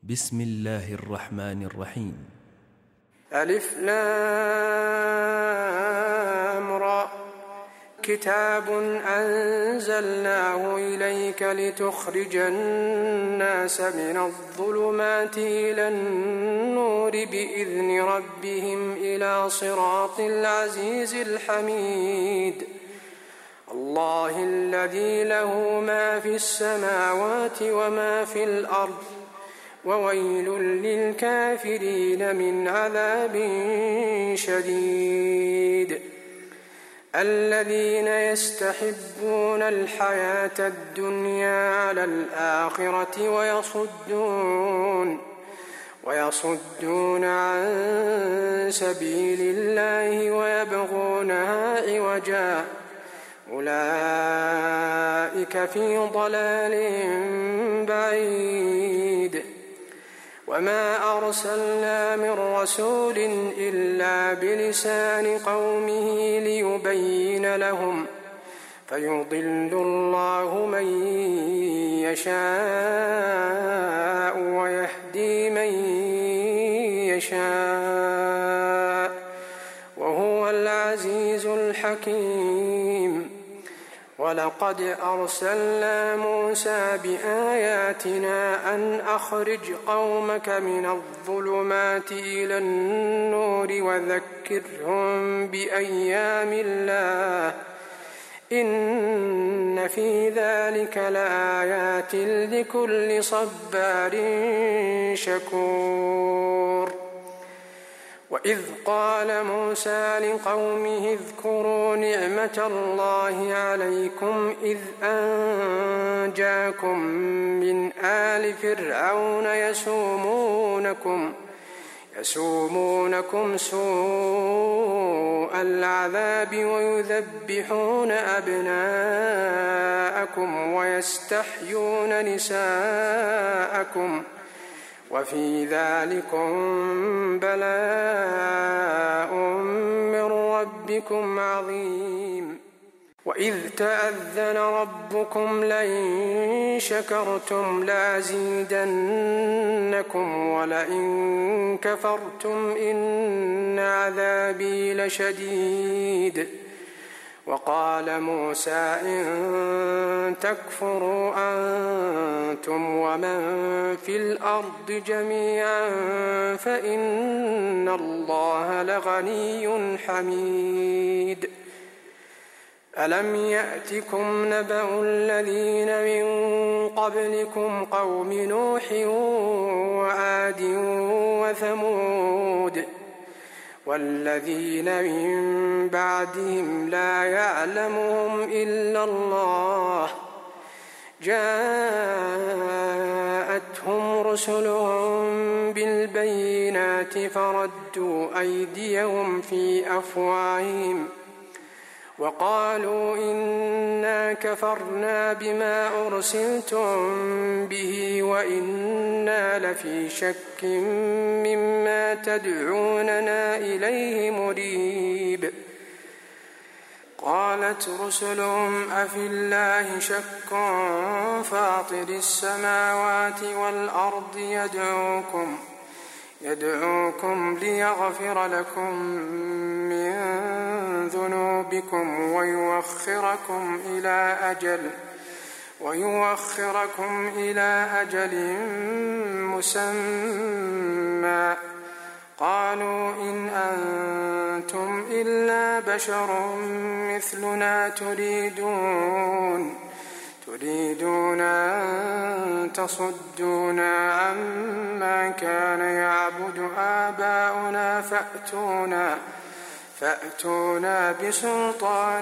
بسم الله الرحمن الرحيم. ألف لام را. كتاب أنزلناه إليك لتخرج الناس من الظلمات إلى النور بإذن ربهم إلى صراط العزيز الحميد. الله الذي له ما في السماوات وما في الأرض، وويل للكافرين من عذاب شديد. الذين يستحبون الحياة الدنيا على الآخرة ويصدون عن سبيل الله ويبغونها عوجا، أولئك في ضلال بعيد. وما أرسلنا من رسول إلا بلسان قومه ليبين لهم، فيضل الله من يشاء ويهدي من يشاء، وهو العزيز الحكيم. ولقد أرسلنا موسى بآياتنا أن أخرج قومك من الظلمات إلى النور وذكرهم بأيام الله، إن في ذلك لآيات لكل صبار شكور. وإذ قال موسى لقومه اذكروا نعمة الله عليكم إذ أنجاكم من آل فرعون يسومونكم سوء العذاب ويذبحون أبناءكم ويستحيون نساءكم، وفي ذلكم بلاء من ربكم عظيم. وإذ تأذن ربكم لئن شكرتم لأزيدنكم ولئن كفرتم إن عذابي لشديد. وقال موسى إن تكفروا أنتم ومن في الأرض جميعا فإن الله لغني حميد. ألم يأتكم نبأ الذين من قبلكم قوم نوح وعاد وثمود والذين من بعدهم لا يعلمهم إلا الله، جاءتهم رسلهم بالبينات فردوا أيديهم في أفواههم وقالوا إنا كفرنا بما أرسلتم به وإنا لفي شك مما تدعوننا إليه مريب. قالت رسلهم أفي الله شك فاطر السماوات والأرض يدعوكم ليغفر لكم من ذنوبكم ويوخركم إلى أجل مسمى. قالوا إن أنتم إلا بشر مثلنا تريدون أن تصدونا عما كان يعبد آباؤنا فأتونا بسلطان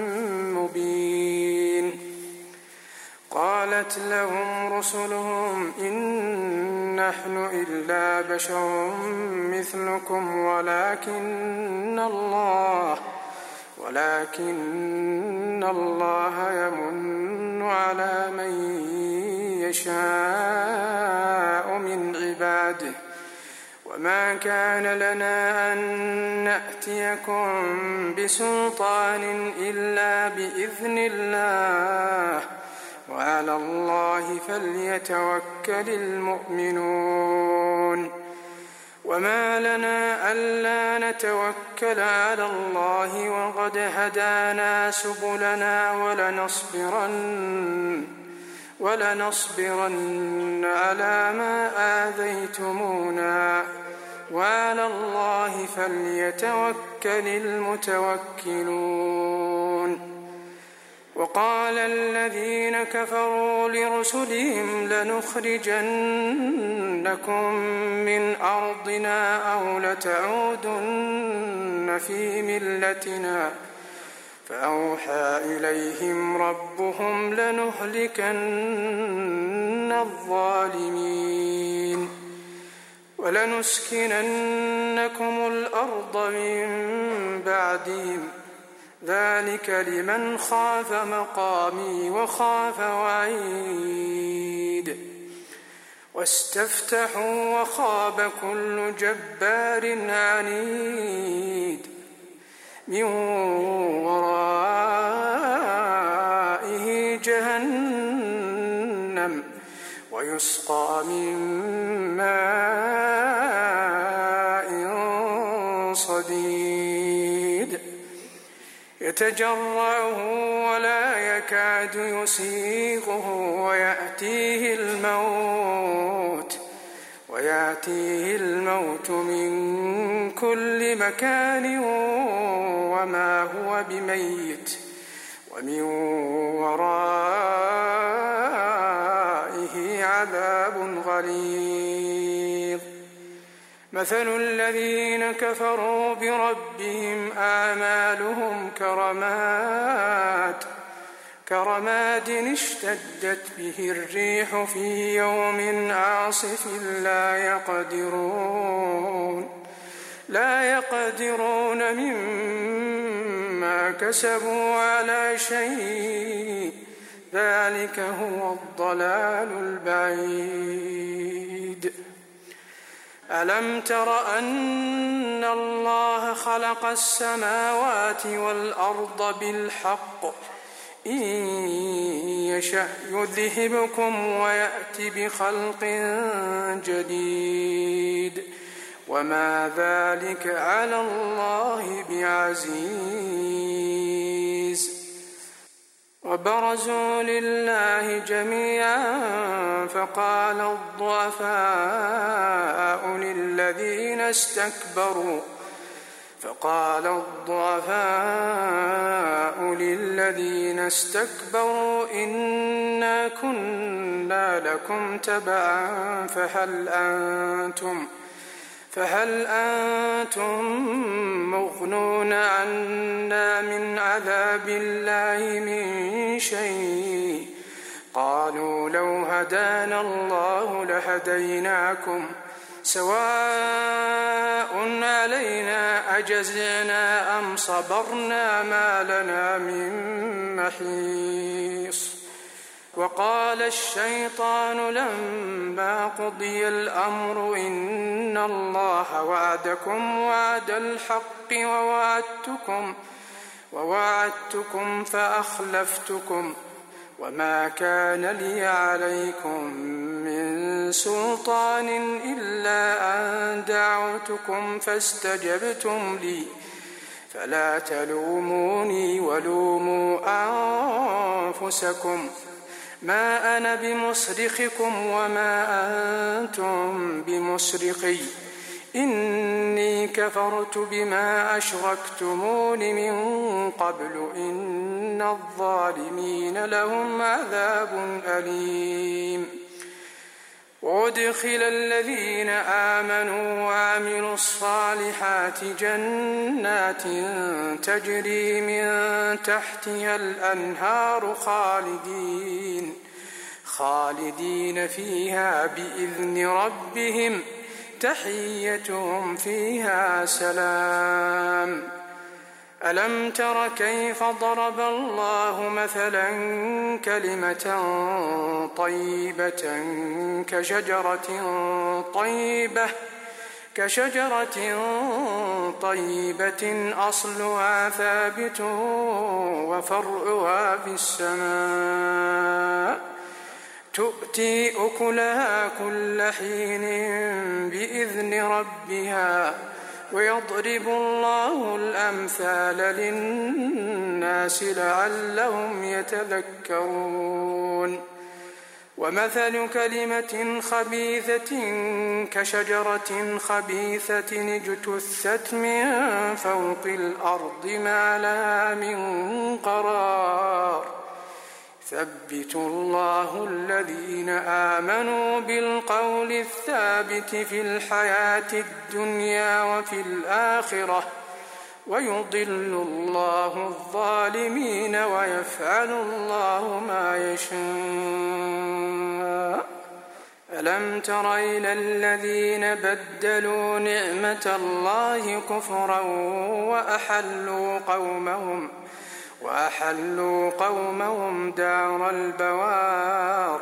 مبين. قالت لهم رسلهم إن نحن إلا بشر مثلكم ولكن الله يمن على من يشاء من عباده، وما كان لنا أن نأتيكم بسلطان إلا بإذن الله، وعلى الله فليتوكل المؤمنون. وما لنا ألا نتوكل على الله وقد هدانا سبلنا ولنصبرن على ما آذيتمونا وعلى الله فليتوكل المتوكلون. وقال الذين كفروا لرسلهم لنخرجنكم من أرضنا أو لتعودن في ملتنا فأوحى إليهم ربهم لنهلكن الظالمين ولنسكننكم الأرض من بعدهم ذلك لمن خاف مقامي وخاف وعيد. واستفتحوا وخاب كل جبار عنيد من ورائه جهنم ويسقى من ماء صديد يتجرعه ولا يكاد يسيغه ويأتيه الموت من كل مكان وما هو بميت ومن ورائه عذاب غليظ. مثل الذين كفروا بربهم أعمالهم كرماد اشتدت به الريح في يوم عاصف لا يقدرون مما كسبوا على شيء ذلك هو الضلال البعيد. ألم تر أن الله خلق السماوات والأرض بالحق إن يشأ يذهبكم ويأت بخلق جديد وما ذلك على الله بعزيز. وبرزوا لله جميعا فقال الضعفاء للذين استكبروا إنا كنا لكم تبعا فهل أنتم مغنون عنا من عذاب الله من شيء قالوا لو هدانا الله لهديناكم سواء علينا أجزعنا أم صبرنا ما لنا من محيص. وقال الشيطان لما قضي الأمر إن الله وعدكم وعد الحق ووعدتكم فأخلفتكم وما كان لي عليكم من سلطان إلا أن دعوتكم فاستجبتم لي فلا تلوموني ولوموا أنفسكم ما أنا بمصرخكم وما أنتم بمصرخي إني كفرت بما أشركتمون من قبل إن الظالمين لهم عذاب أليم. وأدخل الذين آمنوا وعملوا الصالحات جنات تجري من تحتها الأنهار خالدين فيها بإذن ربهم تحيتهم فيها سلام. ألم تر كيف ضرب الله مثلا كلمة طيبة كشجرة طيبة أصلها ثابت وفرعها في السماء تؤتي أكلها كل حين بإذن ربها ويضرب الله الأمثال للناس لعلهم يتذكرون ومثل كلمة خبيثة كشجرة خبيثة اجتثت من فوق الأرض ما لها من قرار يثبت الله الذين آمنوا بالقول الثابت في الحياة الدنيا وفي الآخرة ويضل الله الظالمين ويفعل الله ما يشاء. ألم تر إلى الذين بدلوا نعمة الله كفرا وأحلوا قومهم دار البوار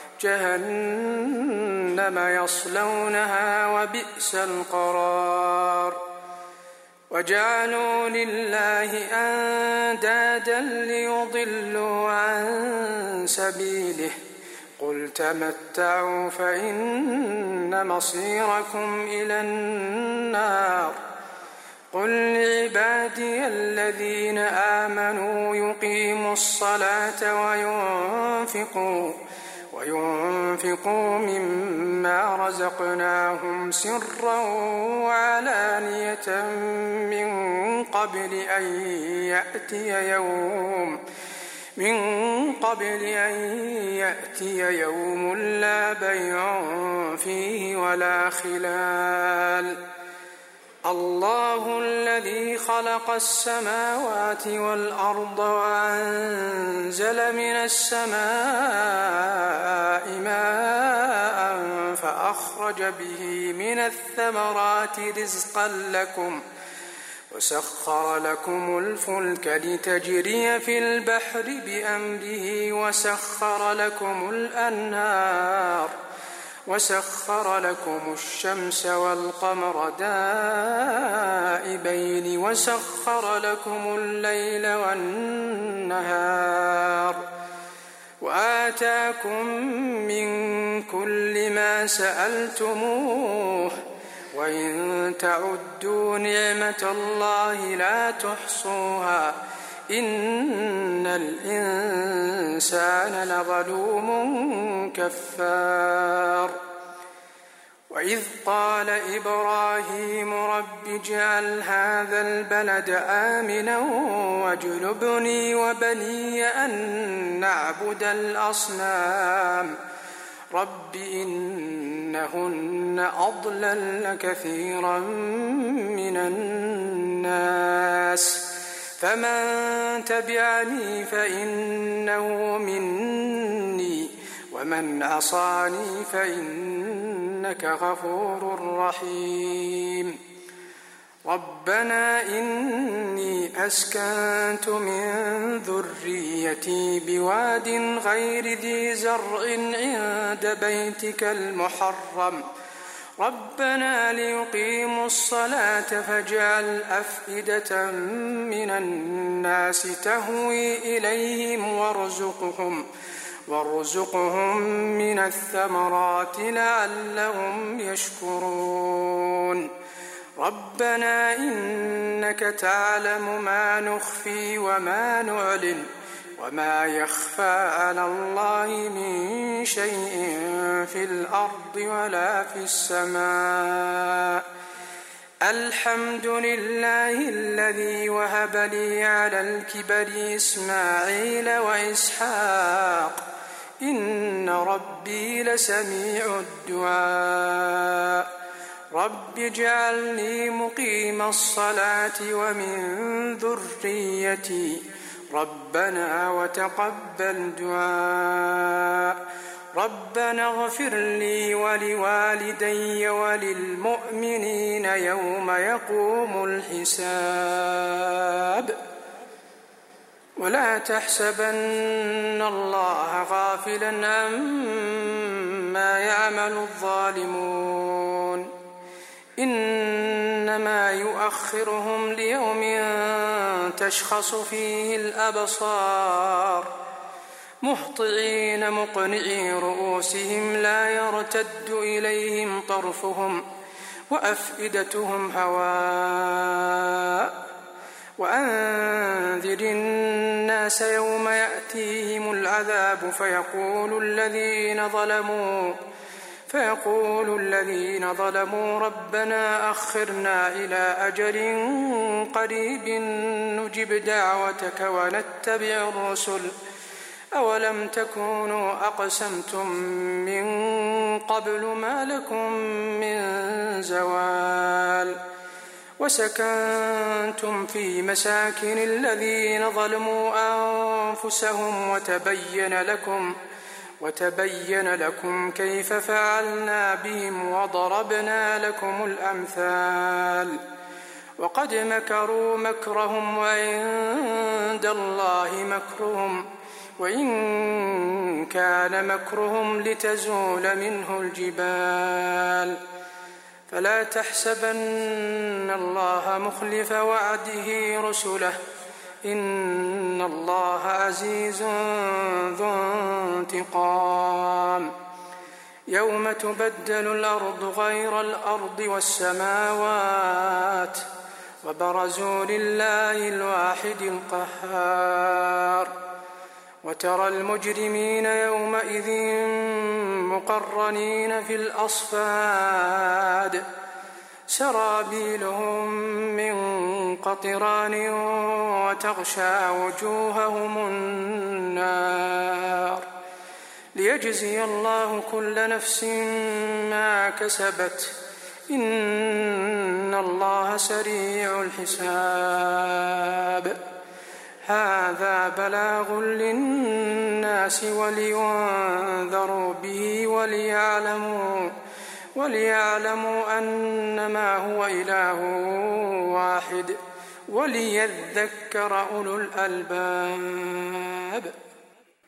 جهنم يصلونها وبئس القرار وجعلوا لله أندادا ليضلوا عن سبيله قل تمتعوا فإن مصيركم إلى النار قل لعبادي الذين آمنوا يقيموا الصلاة وينفقوا مما رزقناهم سرا وعلانية من قبل أن يأتي يوم لا بيع فيه ولا خلال الله الذي خلق السماوات والأرض وأنزل من السماء ماء فأخرج به من الثمرات رزقا لكم وسخر لكم الفلك لتجري في البحر بأمره وسخر لكم الشمس والقمر دائبين وسخر لكم الليل والنهار وآتاكم من كل ما سألتموه وإن تعدوا نعمة الله لا تحصوها إن الإنسان لظلوم كفار وإذ قال إبراهيم رب اجعل هذا البلد آمنا واجنبني وبني أن نعبد الأصنام رب إنهن أضللن كثيرا من الناس فمن تبعني فإنه مني ومن عصاني فإنك غفور رحيم ربنا إني أسكنت من ذريتي بواد غير ذي زرع عند بيتك المحرم ربنا ليقيموا الصلاة فاجعل أفئدة من الناس تهوي إليهم وارزقهم من الثمرات لعلهم يشكرون ربنا إنك تعلم ما نخفي وما نعلن وما يخفى على الله من شيء في الأرض ولا في السماء الحمد لله الذي وهب لي على الكبر إسماعيل وإسحاق إن ربي لسميع الدعاء رب اجعلني مقيم الصلاة ومن ذريتي ربنا وتقبل دعاء ربنا اغفر لي ولوالدي وللمؤمنين يوم يقوم الحساب ولا تحسبن الله غافلا عما يعمل الظالمون إنما يؤخرهم ليوم تشخص فيه الأبصار مهطعين مقنعي رؤوسهم لا يرتد إليهم طرفهم وأفئدتهم هواء وأنذر الناس يوم يأتيهم العذاب فيقول الذين ظلموا ربنا أخرنا إلى أجل قريب نجب دعوتك ونتبع الرسل أولم تكونوا أقسمتم من قبل ما لكم من زوال وسكنتم في مساكن الذين ظلموا أنفسهم وتبين لكم كيف فعلنا بهم وضربنا لكم الأمثال وقد مكروا مكرهم وعند الله مكرهم وإن كان مكرهم لتزول منه الجبال فلا تحسبن الله مخلف وعده رسله إن الله عزيز ذو انتقام يوم تبدل الأرض غير الأرض والسماوات وبرزوا لله الواحد القهار وترى المجرمين يومئذ مقرنين في الأصفاد سرابيلهم من قطران وتغشى وجوههم النار ليجزي الله كل نفس ما كسبت إن الله سريع الحساب هذا بلاغ للناس ولينذروا به وليعلموا أنما هو إله واحد وليذكر أولو الألباب.